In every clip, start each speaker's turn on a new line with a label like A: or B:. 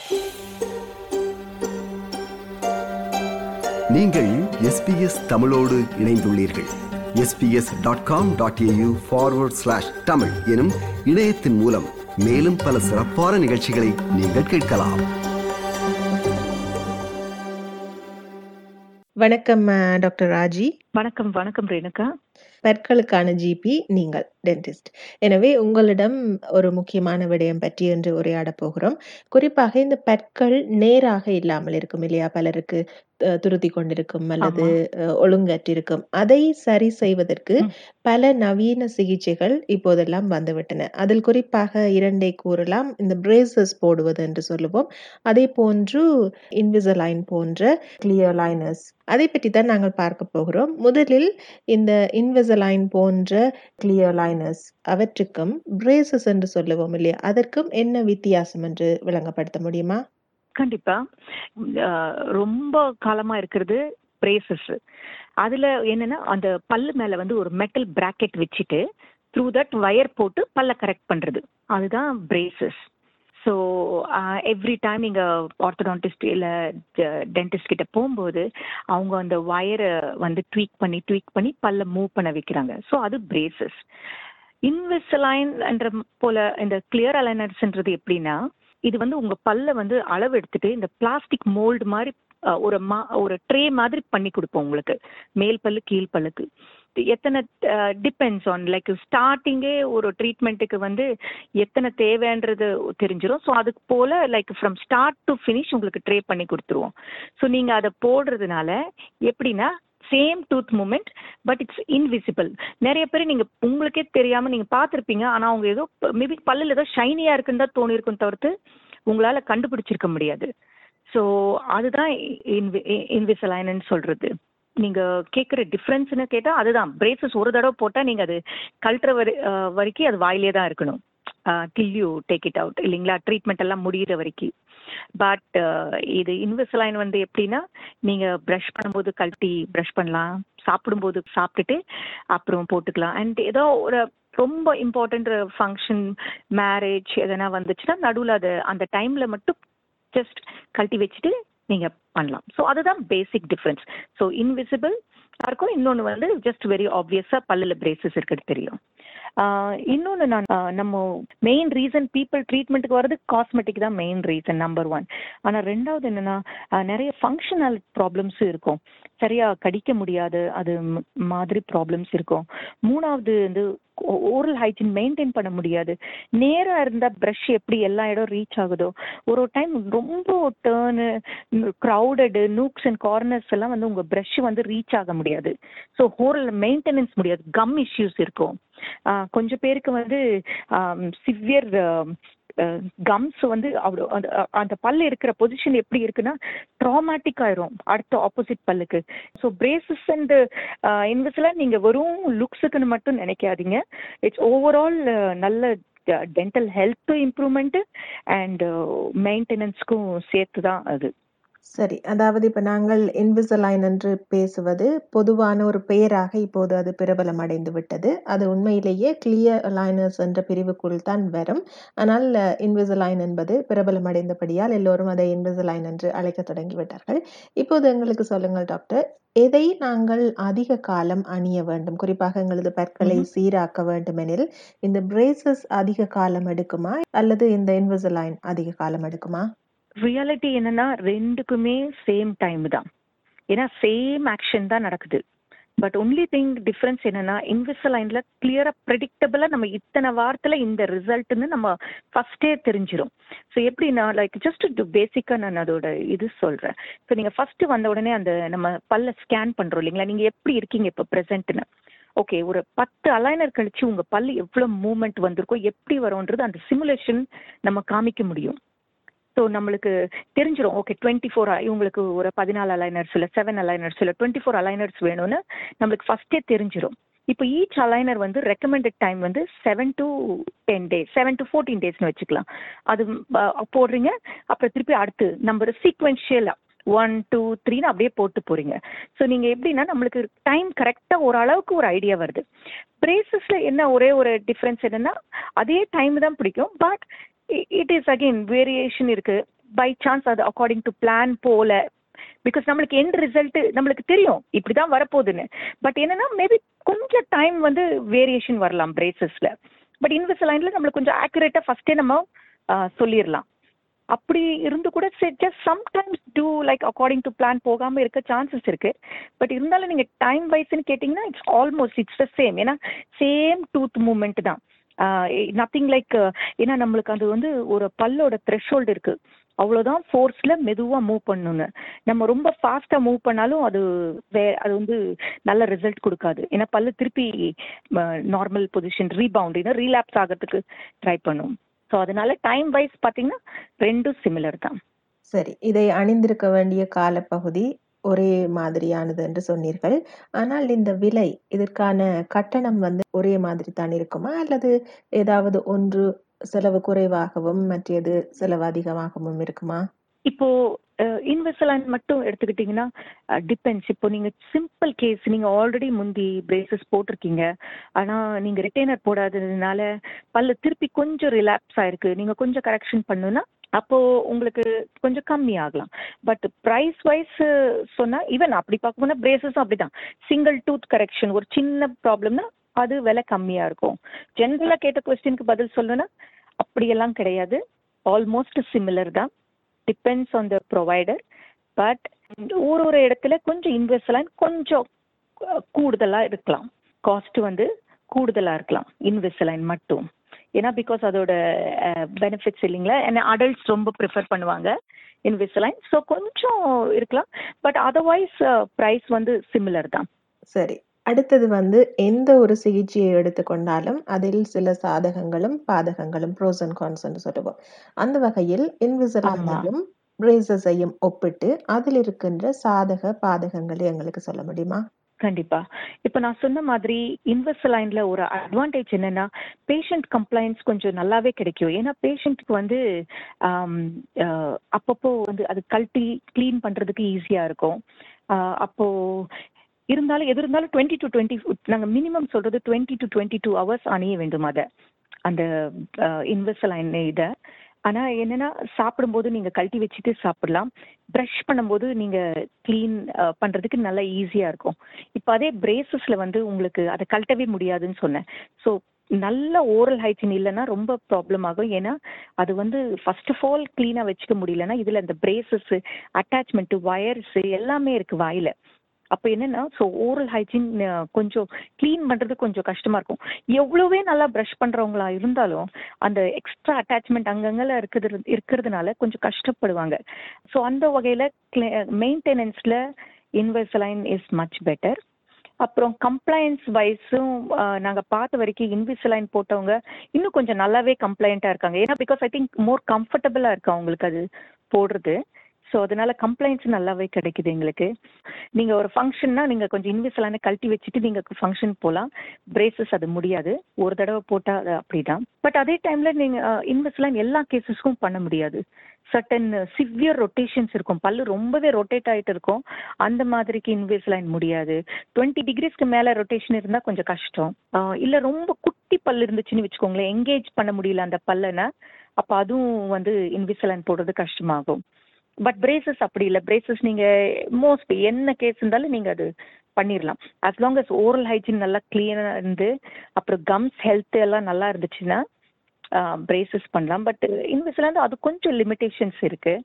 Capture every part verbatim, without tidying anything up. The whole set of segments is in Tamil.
A: நீங்கள் எஸ்பிஎஸ் தமிழோடு இணைந்துள்ளீர்கள். SBS dot com dot AU forward slash Tamil எனும் இணையத்தின் மூலம் மேலும் பல சிறப்பான நிகழ்ச்சிகளை நீங்கள் கேட்கலாம்.
B: வணக்கம் டாக்டர் ராஜி.
C: வணக்கம் வணக்கம் ரேணுகா.
B: பற்களுக்கான ஜிபி, நீங்கள் டென்டிஸ்ட். எனவே உங்களிடம் ஒரு முக்கியமான விடயம் பற்றி என்று உரையாட போகிறோம். குறிப்பாக இந்த பற்கள் நேராக இல்லாமல் இருக்கும் இல்லையா, பலருக்கு துருத்தி கொண்டிருக்கும் அல்லது ஒழுங்கற்றிருக்கும். அதை சரி செய்வதற்கு பல நவீன சிகிச்சைகள் இப்போதெல்லாம் வந்துவிட்டன. அதில் குறிப்பாக இரண்டை கூறலாம். இந்த பிரேசஸ் போடுவது என்று சொல்லுவோம், அதே போன்று இன்விசலைன் போன்ற கிளியர் லைனர்ஸ். அதை பற்றி தான் நாங்கள் பார்க்க போகிறோம். முதலில் இந்த இன்விசலைன் போன்ற கிளியர் லைனர்ஸ், அவற்றுக்கும் பிரேசஸ் என்று சொல்லுவோம் இல்லையா, அதற்கும் என்ன வித்தியாசம் என்று விளங்கப்படுத்த முடியுமா?
C: கண்டிப்பா. ரொம்ப காலமா இருக்கிறது பிரேசஸ். அதுல என்னன்னா, அந்த பல்லு மேல வந்து ஒரு மெட்டல் பிராக்கெட் வச்சுட்டு த்ரூ தட் வயர் போட்டு பல்ல கரெக்ட் பண்றது, அதுதான் பிரேசஸ். ஸோ எவ்ரி டைம் நீங்கள் ஆர்த்தோடான்டிஸ்ட் இல்லை டென்டிஸ்ட் கிட்ட போகும்போது அவங்க அந்த வயரை வந்து ட்வீக் பண்ணி ட்வீக் பண்ணி பல்ல மூவ் பண்ண வைக்கிறாங்க. ஸோ அது பிரேசஸ். இன்விசலைன் என்ற போல இந்த கிளியர் அலைனர்ஸ்ன்றது எப்படின்னா, இது வந்து உங்க பல்ல வந்து அளவு எடுத்துட்டு இந்த பிளாஸ்டிக் மோல்டு மாதிரி ஒரு மா ஒரு ட்ரே மாதிரி பண்ணி கொடுப்போம் உங்களுக்கு, மேல் பல்லு கீழ் பல்லுக்கு. எத்தனை டிபெண்ட்ஸ் ஆன் லைக் ஸ்டார்டிங்கே ஒரு ட்ரீட்மெண்ட்டுக்கு வந்து எத்தனை தேவைன்றது தெரிஞ்சிடும். ஸோ அதுக்கு போல like from start to finish உங்களுக்கு ட்ரே பண்ணி கொடுத்துருவோம். ஸோ நீங்கள் அதை போடுறதுனால எப்படின்னா, same tooth movement but it's invisible. நிறைய பேர் நீங்கள் உங்களுக்கே தெரியாமல் நீங்கள் பார்த்துருப்பீங்க, ஆனால் அவங்க ஏதோ மேபி பல்லில் ஏதோ ஷைனியாக இருக்குன்னு தான் தோணிருக்கும் தவிர்த்து உங்களால் கண்டுபிடிச்சிருக்க முடியாது. ஸோ அதுதான் இன்வி இன்விசலைன்னு சொல்கிறது. நீங்கள் கேட்குற டிஃப்ரென்ஸ்னு கேட்டால் அதுதான். பிரேசஸ் ஒரு தடவை போட்டால் நீங்கள் அது கழட்டுற வரை வரைக்கும் அது வாயிலே தான் இருக்கணும், till you take it out, இல்லைங்களா, ட்ரீட்மெண்ட் எல்லாம் முடிகிற வரைக்கும். பட் இது இன்விசலைன் வந்து எப்படின்னா, நீங்கள் ப்ரஷ் பண்ணும்போது கழட்டி ப்ரஷ் பண்ணலாம், சாப்பிடும்போது சாப்பிட்டுட்டு அப்புறம் போட்டுக்கலாம். அண்ட் ஏதோ ஒரு ரொம்ப இம்பார்ட்டண்ட் ஃபங்க்ஷன், மேரேஜ் எதனா வந்துச்சுன்னா நடுவில் அது அந்த டைமில் மட்டும் ஜஸ்ட் கழட்டி வச்சுட்டு நீங்கள் பண்ணலாம். ஸோ அதுதான் பேசிக் டிஃப்ரென்ஸ். ஸோ இன்விசிபிள் இருக்கும், இன்னொன்று வந்து ஜஸ்ட் வெரி ஆப்வியஸாக பல்லில் பிரேசஸ் இருக்கிறது தெரியும். இன்னொன்று, நான் நம்ம மெயின் ரீசன் பீப்புள் ட்ரீட்மெண்ட்டுக்கு வர்றது காஸ்மெட்டிக் தான் மெயின் ரீசன், நம்பர் ஒன். ஆனால் ரெண்டாவது என்னென்னா, நிறைய ஃபங்க்ஷனல் ப்ராப்ளம்ஸும் இருக்கும், சரியாக கடிக்க முடியாது அது மாதிரி ப்ராப்ளம்ஸ் இருக்கும். மூணாவது வந்து ஓரல் ஹைஜீன் மெயின்டைன் பண்ண முடியாது. நேராக இருந்தால் ப்ரஷ் எப்படி எல்லா இடம் ரீச் ஆகுதோ, ஒரு ஒரு டைம் ரொம்ப டேர்னு க்ரௌடடு நூக்ஸ் அண்ட் கார்னர்ஸ் எல்லாம் வந்து உங்கள் ப்ரஷ் வந்து ரீச் ஆக முடியாது. ஸோ ஓரல் மெயின்டெனன்ஸ் முடியாது, கம் இஷ்யூஸ் இருக்கும். கொஞ்சம் பேருக்கு வந்து சிவியர் கம்ஸ் வந்து அவ்வளோ அந்த அந்த பல்லு இருக்கிற பொசிஷன் எப்படி இருக்குன்னா ட்ராமேட்டிக் ஆயிரும் அடுத்த ஆப்போசிட் பல்லுக்கு. ஸோ பிரேசஸ் அண்ட் இன்விசிலைன் நீங்கள் வெறும் லுக்ஸுக்குன்னு மட்டும் நினைக்காதீங்க. இட்ஸ் ஓவரால் நல்ல டென்டல் ஹெல்த் இம்ப்ரூவ்மெண்ட்டு அண்ட் மெயின்டெனன்ஸ்க்கும் சேர்த்து தான் அது.
B: சரி, அதாவது இப்போ நாங்கள் இன்விசலைன் என்று பேசுவது பொதுவான ஒரு பெயராக இப்போது அது பிரபலம் அடைந்து விட்டது. அது உண்மையிலேயே கிளியர் லைனர்ஸ் என்ற பிரிவுக்குள் தான் வரும். ஆனால் இன்விசலைன் என்பது பிரபலம் அடைந்தபடியால் எல்லோரும் அதை இன்விசலைன் என்று அழைக்க தொடங்கிவிட்டார்கள். இப்போது எங்களுக்கு சொல்லுங்கள் டாக்டர், எதை நாங்கள் அதிக காலம் அணிய வேண்டும்? குறிப்பாக எங்களது பற்களை சீராக்க வேண்டுமெனில் இந்த பிரேசஸ் அதிக காலம் எடுக்குமா அல்லது இந்த இன்விசலைன் அதிக காலம் எடுக்குமா?
C: ரியாலிட்டி என்னன்னா, ரெண்டுக்குமே சேம் டைம் தான், ஏன்னா சேம் ஆக்ஷன் தான் நடக்குது. பட் ஒன்லி திங் டிஃப்ரென்ஸ் என்னன்னா, இன்விசலைன்ல கிளியரா ப்ரெடிக்டபிளா நம்ம இத்தனை வாரத்துல இந்த ரிசல்ட்னு நம்ம ஃபர்ஸ்டே தெரிஞ்சிடும். ஸோ எப்படின்னா, லைக் ஜஸ்ட் பேசிக்கா நான் அதோட இது சொல்றேன். ஸோ நீங்க ஃபர்ஸ்ட் வந்த உடனே அந்த நம்ம பல்ல ஸ்கேன் பண்றோம் இல்லைங்களா, நீங்க எப்படி இருக்கீங்க இப்போ ப்ரெசென்ட்னு. ஓகே, ஒரு பத்து அலைனர் கழிச்சு உங்க பல்லு எவ்வளவு மூவ்மெண்ட் வந்திருக்கோ, எப்படி வரும்ன்றது அந்த சிமுலேஷன் நம்ம காமிக்க முடியும். ஸோ நம்மளுக்கு தெரிஞ்சிடும். ஓகே, டுவெண்ட்டி ஃபோர் இவங்களுக்கு ஒரு பதினாலு அலைனர்ஸ் இல்லை செவன் அலைனர்ஸ் இல்லை டுவெண்ட்டி ஃபோர் அலைனர்ஸ் வேணும்னு நம்மளுக்கு ஃபர்ஸ்டே தெரிஞ்சிடும். இப்போ ஈச் அலைனர் வந்து ரெக்கமெண்டட் டைம் வந்து seven to ten days seven to fourteen டேஸ்னு வச்சுக்கலாம். அது போடுறீங்க, அப்புறம் திருப்பி அடுத்து நம்பர் சீக்வென்ஷியலாக ஒன் டூ த்ரீன்னு அப்படியே போட்டு போறீங்க. ஸோ நீங்கள் எப்படின்னா நம்மளுக்கு டைம் கரெக்டாக ஓரளவுக்கு ஒரு ஐடியா வருது. பிரேசஸில் என்ன ஒரே ஒரு டிஃப்ரென்ஸ் என்னன்னா, அதே டைம் தான் பிடிக்கும், but it is again variation இருக்கு. பை சான்ஸ் அது அக்கார்டிங் டு பிளான் போல, பிகாஸ் நம்மளுக்கு எண்ட் ரிசல்ட் நம்மளுக்கு தெரியும் இப்படிதான் வரப்போகுதுன்னு. பட் என்னன்னா மேபி கொஞ்சம் டைம் வந்து வேரியேஷன் வரலாம் பிரேசஸ்ல. பட் இன்விசலைன்ல நம்மளுக்கு கொஞ்சம் ஆக்யூரேட்டா ஃபர்ஸ்டே நம்ம சொல்லிடலாம். அப்படி இருந்து கூட just sometimes too like according to plan போகாம இருக்க சான்சஸ் இருக்கு. பட் இருந்தாலும் நீங்க டைம் வைஸ்ன்னு கேட்டீங்கன்னா it's almost it's the same. ஏன்னா சேம் டூத் மூவ்மெண்ட் தான், நத்திங் லைக். ஏன்னா நம்மளுக்கு அது வந்து ஒரு பல்லோட த்ரெஷ்ஹோல்டு இருக்கு, அவ்வளோதான் ஃபோர்ஸ்ல மெதுவா மூவ் பண்ணணும்னு. நம்ம ரொம்ப ஃபாஸ்டா மூவ் பண்ணாலும் அது வே அது வந்து நல்ல ரிசல்ட் கொடுக்காது. ஏன்னா பல்லு திருப்பி நார்மல் பொசிஷன் ரீபவுண்ட் ரீலாப்ஸ் ஆகிறதுக்கு ட்ரை பண்ணும். ஸோ அதனால டைம் வைஸ் பார்த்தீங்கன்னா ரெண்டும் சிமிலர் தான்.
B: சரி, இதை அணிந்திருக்க வேண்டிய காலப்பகுதி ஒரே மாதிரியானது என்று சொன்னீர்கள். ஆனால் இந்த விலை, இதற்கான கட்டணம் வந்து ஒரே மாதிரி தான் இருக்குமா, அல்லது ஏதாவது ஒன்று செலவு குறைவாகவும் மற்றது செலவு அதிகமாகவும் இருக்குமா?
C: இப்போ இன்விசலைன் மட்டும் எடுத்துக்கிட்டீங்கன்னா டிபெண்ட்ஸ். இப்போ நீங்க சிம்பிள் கேஸ், நீங்க ஆல்ரெடி முந்தி பிரேசஸ் போட்டிருக்கீங்க, ஆனா நீங்க ரிட்டைனர் போடாததுனால பல்லு திருப்பி கொஞ்சம் ரிலாப்ஸ் ஆயிருக்கு, நீங்க கொஞ்சம் கரெக்ஷன் பண்ணுன்னா அப்போ உங்களுக்கு கொஞ்சம் கம்மி ஆகலாம். பட் ப்ரைஸ் வைஸ் சொன்னா ஈவன் அப்படி பார்க்கணும்னா பிரேசஸும் அப்படிதான். சிங்கிள் டூத் கரெக்ஷன் ஒரு சின்ன ப்ராப்ளம்னா அது விலை கம்மியா இருக்கும். ஜென்ரலா கேட்ட கொஸ்டினுக்கு பதில் சொல்லணும்னா அப்படியெல்லாம் கிடையாது, ஆல்மோஸ்ட் சிமிலர் தான். Depends on the provider. But ஒரு ஒரு இடத்துல கொஞ்சம் இன்விசலைன் கொஞ்சம் கூடுதலா இருக்கலாம், காஸ்ட் வந்து கூடுதலா இருக்கலாம் இன்விசலைன் மட்டும். ஏன்னா பிகாஸ் அதோட பெனிஃபிட்ஸ் இல்லைங்களா, ஏன்னா அடல்ட்ஸ் ரொம்ப ப்ரிஃபர் பண்ணுவாங்க இன்விசலைன், ஸோ கொஞ்சம் இருக்கலாம். பட் அதர்வைஸ் ப்ரைஸ் வந்து சிமிலர் தான்.
B: சரி, அடுத்தது வந்து எந்த ஒரு சிகிச்சையை எடுத்துக்கொண்டாலும் அதில் சில சாதகங்களும் பாதகங்களும், ப்ரோஸ் அண்ட் கான்ஸ் என்று சொல்லுவோம். அந்த வகையில் இன்விசலைனையும் பிரேசஸையும் ஒப்பிட்டு அதில் இருக்கின்ற சாதக பாதகங்களை எங்களுக்கு சொல்ல முடியுமா?
C: கண்டிப்பா. இப்போ நான் சொன்ன மாதிரி இன்விசலைன்ல ஒரு அட்வான்டேஜ் என்னன்னா பேஷண்ட் கம்ப்ளைண்ட்ஸ் கொஞ்சம் நல்லாவே கிடைக்கும். ஏன்னா பேஷண்ட்க்கு வந்து அப்பப்போ வந்து அது கழட்டி கிளீன் பண்றதுக்கு ஈஸியா இருக்கும். அப்போ இருந்தாலும் எது இருந்தாலும் டுவெண்ட்டி டு டுவெண்ட்டி நாங்கள் மினிமம் சொல்றது twenty to twenty two hours அணிய வேண்டும் அதை, அந்த இன்விசலைன் இதை. ஆனால் என்னன்னா சாப்பிடும்போது நீங்கள் கழட்டி வச்சுட்டு சாப்பிடலாம், ப்ரஷ் பண்ணும்போது நீங்கள் க்ளீன் பண்ணுறதுக்கு நல்லா ஈஸியாக இருக்கும். இப்போ அதே பிரேசஸில் வந்து உங்களுக்கு அதை கழட்டவே முடியாதுன்னு சொன்னேன். ஸோ நல்ல ஓரல் ஹைஜீன் இல்லைன்னா ரொம்ப ப்ராப்ளம் ஆகும். ஏன்னா அது வந்து ஃபர்ஸ்ட் ஆஃப் ஆல் க்ளீனாக வச்சுக்க முடியலன்னா இதில் இந்த பிரேசஸ்ஸு அட்டாச்மெண்ட்டு வயர்ஸு எல்லாமே இருக்குது வாயில். அப்போ என்னன்னா ஸோ ஓரல் ஹைஜீன் கொஞ்சம் க்ளீன் பண்ணுறது கொஞ்சம் கஷ்டமாக இருக்கும். எவ்வளோவே நல்லா ப்ரஷ் பண்ணுறவங்களா இருந்தாலும் அந்த எக்ஸ்ட்ரா அட்டாச்மெண்ட் அங்கங்கெல்லாம் இருக்கிறது இருக்கிறதுனால கொஞ்சம் கஷ்டப்படுவாங்க. ஸோ அந்த வகையில் மெயின்டெனன்ஸில் இன்விசலைன் இஸ் மச் பெட்டர். அப்புறம் கம்ப்ளைண்ட்ஸ் வைஸும் நாங்கள் பார்த்த வரைக்கும் இன்விசலைன் போட்டவங்க இன்னும் கொஞ்சம் நல்லாவே கம்ப்ளைண்ட்டாக இருக்காங்க. ஏன்னா பிகாஸ் ஐ திங்க் மோர் கம்ஃபர்டபுளாக இருக்கு அவங்களுக்கு அது போடுறது. ஸோ அதனால கம்ப்ளைண்ட்ஸ் நல்லாவே கிடைக்குது எங்களுக்கு. நீங்கள் ஒரு ஃபங்க்ஷன்னா நீங்கள் கொஞ்சம் இன்விசலைனை கழட்டி வச்சுட்டு நீங்கள் ஃபங்க்ஷன் போகலாம். பிரேசஸ் அது முடியாது, ஒரு தடவை போட்டால் அது அப்படி தான். பட் அதே டைமில் நீங்கள் இன்விசலைன் எல்லா கேசஸ்க்கும் பண்ண முடியாது. சர்டன் சிவியர் ரொட்டேஷன்ஸ் இருக்கும், பல்லு ரொம்பவே ரொட்டேட் ஆகிட்டு இருக்கும், அந்த மாதிரிக்கு இன்விசலைன் முடியாது. டுவெண்ட்டி டிகிரிஸ்க்கு மேலே ரொட்டேஷன் இருந்தால் கொஞ்சம் கஷ்டம். இல்லை ரொம்ப குட்டி பல்லு இருந்துச்சுன்னு வச்சுக்கோங்களேன், எங்கேஜ் பண்ண முடியல அந்த பல்லுன்னா அப்போ அதுவும் வந்து இன்விசலைன் போடுறது கஷ்டமாகும். பட் பிரேசஸ் அப்படி இல்லை. பிரேசஸ் நீங்கள் மோஸ்ட்லி என்ன கேஸ் இருந்தாலும் நீங்கள் அது பண்ணிடலாம். As long as oral hygiene நல்லா கிளீனாக இருந்து அப்புறம் கம்ஸ் ஹெல்த் எல்லாம் நல்லா இருந்துச்சுன்னா பிரேசஸ் பண்ணலாம். பட் இன்விசலைன் அது கொஞ்சம் லிமிட்டேஷன்ஸ் இருக்குது.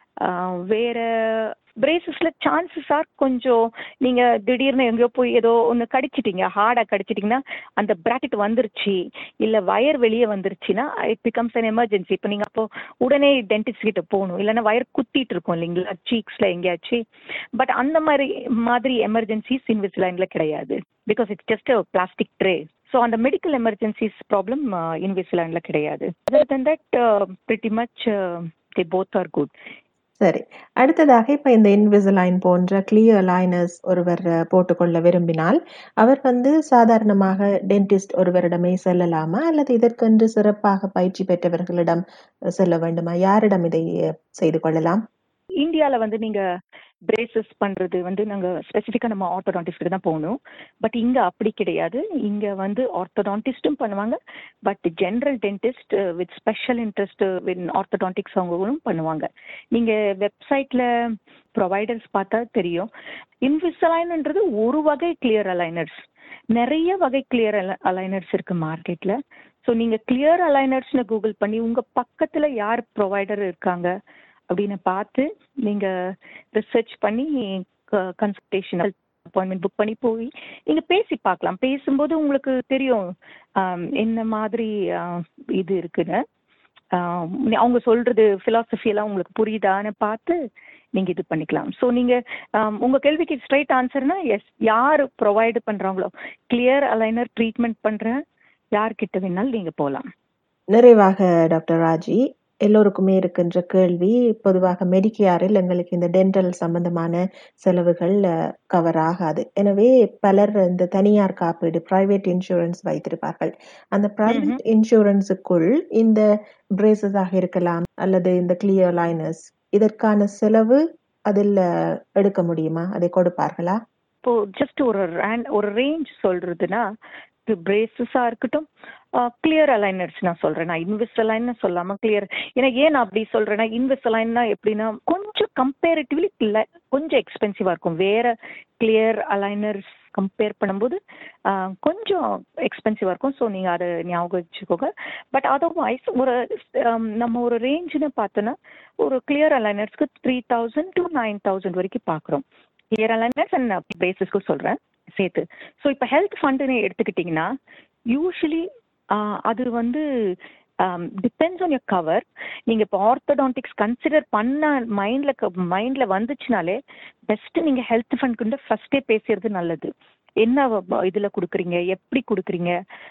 C: வேற பிரேசஸ்ல சான்சஸ் ஆர் கொஞ்சம் நீங்க திடீர்னு எங்கேயோ போய் ஏதோ ஒன்று கடிச்சிட்டீங்க, ஹார்டாக கடிச்சிட்டிங்கன்னா அந்த பிராக்கெட் வந்துருச்சு இல்லை வயர் வெளியே வந்துருச்சுன்னா இட் பிகம்ஸ் அன் எமர்ஜென்சி. இப்போ நீங்கள் அப்போ உடனே டென்டிஸ்ட் கிட்ட போகணும், இல்லைன்னா வயர் குத்திட்டு இருக்கோம் இல்லைங்களா சீக்ஸில் எங்கேயாச்சு. பட் அந்த மாதிரி மாதிரி எமர்ஜென்சிஸ் இன்விசலைன்ல கிடையாது, because it's just a plastic tray. So அந்த மெடிக்கல் எமர்ஜென்சிஸ் ப்ராப்ளம் இன்விசலைன்ல கிடையாது. Other than that pretty much they both are good.
B: சரி, அடுத்ததாக இப்போ இந்த இன்விசலைன் போன்ற கிளியர் லைனர்ஸ் ஒருவர் போட்டுக்கொள்ள விரும்பினால் அவர் வந்து சாதாரணமாக டென்டிஸ்ட் ஒருவரிடமே செல்லலாமா, அல்லது இதற்கென்று சிறப்பாக பயிற்சி பெற்றவர்களிடம் செல்ல வேண்டுமா? யாரிடம் இதை செய்து கொள்ளலாம்?
C: இந்தியாவில் வந்து நீங்கள் பிரேசஸ் பண்றது வந்து நாங்க ஸ்பெசிஃபிக்கா நம்ம ஆர்த்தோடான்டிஸ்ட்க்கு தான் போகணும். பட் இங்க அப்படி கிடையாது. இங்க வந்து ஆர்த்தோடான்டிஸ்டும் பண்ணுவாங்க, but general dentist with special interest with orthodontics அவங்களும் பண்ணுவாங்க. நீங்க வெப்சைட்ல ப்ரொவைடர்ஸ் பார்த்தா தெரியும். இன்விசலைன்ன்றது ஒரு வகை கிளியர் அலைனர்ஸ், நிறைய வகை கிளியர் அலைனர்ஸ் இருக்கு மார்க்கெட்ல. ஸோ நீங்க கிளியர் அலைனர்ஸ்னு கூகுள் பண்ணி உங்க பக்கத்துல யார் ப்ரொவைடர் இருக்காங்க அப்படின்னு பார்த்து நீங்க ரிசர்ச் பண்ணி கன்சல்டேஷன் அப்பாயின்மெண்ட் புக் பண்ணி போய் நீங்க பேசி பார்க்கலாம். பேசும்போது உங்களுக்கு தெரியும் என்ன மாதிரி இது இருக்குன்னு, அவங்க சொல்றது பிலாசபி எல்லாம் உங்களுக்கு புரியுதான்னு பார்த்து நீங்க இது பண்ணிக்கலாம். ஸோ நீங்க உங்க கேள்விக்கு ஸ்ட்ரைட் ஆன்சர்னா எஸ், யார் ப்ரொவைடு பண்றாங்களோ கிளியர் அலைனர் ட்ரீட்மெண்ட் பண்ற யார்கிட்ட வேணாலும் நீங்க போகலாம்.
B: நிறைவாக டாக்டர் ராஜி, எல்லோருக்குமே இருக்கின்ற கேள்வி, பொதுவாக மெடிக்கேரில் எங்களுக்கு இந்த டென்டல் சம்பந்தமான செலவுகள் கவர் ஆகாது. எனவே பலர் இந்த தனியார் காப்பீடு பிரைவேட் இன்சூரன்ஸ் வைத்திருப்பார்கள். அந்த பிரைவேட் இன்சூரன்ஸுக்குள் இந்த பிரேசஸாக இருக்கலாம் அல்லது இந்த கிளியர் லைனர்ஸ், இதற்கான செலவு அதில் எடுக்க முடியுமா? அதை கொடுப்பார்களா?
C: இப்போ ஜஸ்ட் ஒரு ஒரு ரேஞ்ச் சொல்றதுன்னா பிரேசஸா இருக்கட்டும், கிளியர் அலைனர்ஸ் நான் சொல்றேன், நான் இன்விசலைன்னு சொல்லாம கிளியர். ஏன்னா ஏன் நான் அப்படி சொல்றேன்னா, இன்விசலைன்னா எப்படின்னா கொஞ்சம் கம்பேரிட்டிவ்லி கொஞ்சம் எக்ஸ்பென்சிவா இருக்கும். வேற கிளியர் அலைனர்ஸ் கம்பேர் பண்ணும்போது கொஞ்சம் எக்ஸ்பென்சிவா இருக்கும். ஸோ நீங்க அதை ஞாபகம் வச்சுக்கோங்க. பட் அதர்வைஸ் ஒரு நம்ம ஒரு ரேஞ்சுன்னு பார்த்தோன்னா ஒரு கிளியர் அலைனர்ஸ்க்கு three thousand to nine thousand வரைக்கும் பார்க்குறோம். கிளியர் அலைனர்ஸ் அண்ட் பிரேசஸ்க்கு சொல்றேன் சேர்த்து. ஸோ இப்போ ஹெல்த் ஃபண்டுன்னு எடுத்துக்கிட்டிங்கன்னா யூஸ்வலி அது வந்து டிபெண்ட்ஸ் ஆன் யோர் கவர். நீங்கள் இப்போ ஆர்த்தோடான்டிக்ஸ் கன்சிடர் பண்ண மைண்டில் மைண்டில் வந்துச்சுனாலே பெஸ்ட்டு நீங்கள் ஹெல்த் ஃபண்ட்க்கு ஃபஸ்ட்டே பேசுறது நல்லது. என்ன இதில் கொடுக்குறீங்க, எப்படி கொடுக்குறீங்க,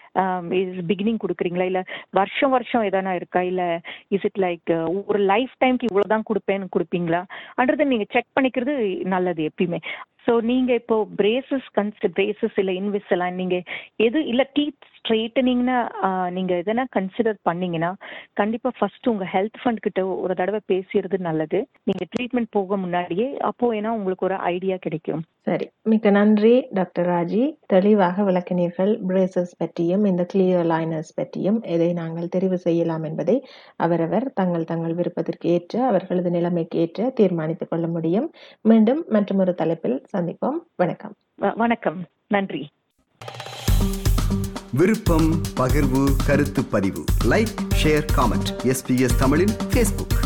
C: பிகினிங் கொடுக்குறீங்களா, இல்லை வருஷம் வருஷம் எதனா இருக்கா, இல்லை இஸ் இட் லைக் ஒரு லைஃப் டைம்க்கு இவ்வளோ தான் கொடுப்பேன்னு கொடுப்பீங்களா அன்றதை நீங்கள் செக் பண்ணிக்கிறது நல்லது எப்பயுமே. ஸோ நீங்கள் இப்போ பிரேசஸ் கன்சிடர் பிரேசஸ் இல்லை இன்விசலைன் நீங்கள் எது இல்லை டீத் ஸ்ட்ரெயிட்டனிங்னா நீங்கள் எதனா கன்சிடர் பண்ணீங்கன்னா கண்டிப்பாக ஃபர்ஸ்ட் உங்கள் ஹெல்த் ஃபண்ட் கிட்ட ஒரு தடவை பேசுறது நல்லது, நீங்கள் ட்ரீட்மெண்ட் போக முன்னாடியே. அப்போ ஏன்னா உங்களுக்கு ஒரு ஐடியா கிடைக்கும்.
B: சரி, மிக்க நன்றி டாக்டர் ராஜி. தெளிவாக விளக்கினீர்கள் பிரேசஸ் பற்றியும் இந்த கிளியர் லைனர்ஸ் பற்றியும். எதை நாங்கள் தெரிவு செய்யலாம் என்பதை அவரவர் தங்கள் தங்கள் விருப்பத்திற்கு ஏற்ற அவர்களது நிலைமைக்கு ஏற்ற தீர்மானித்துக் கொள்ள முடியும். மீண்டும் மற்றொரு தலைப்பில் சந்திப்போம். வணக்கம்.
C: வணக்கம், நன்றி.
A: விருப்பம், பகிர்வு, கருத்து பதிவு, லைக், ஷேர், காமெண்ட். எஸ்பிஎஸ் தமிழின் ஃபேஸ்புக்.